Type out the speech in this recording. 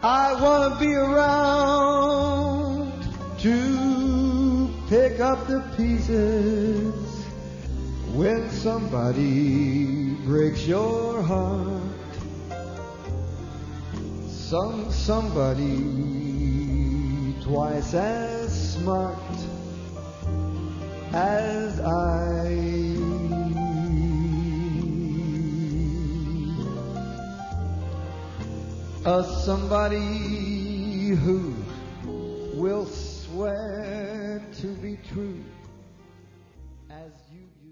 I want to be around to pick up the pieces when somebody breaks your heart. Somebody twice as smart as I. Somebody who will swear to be true as you.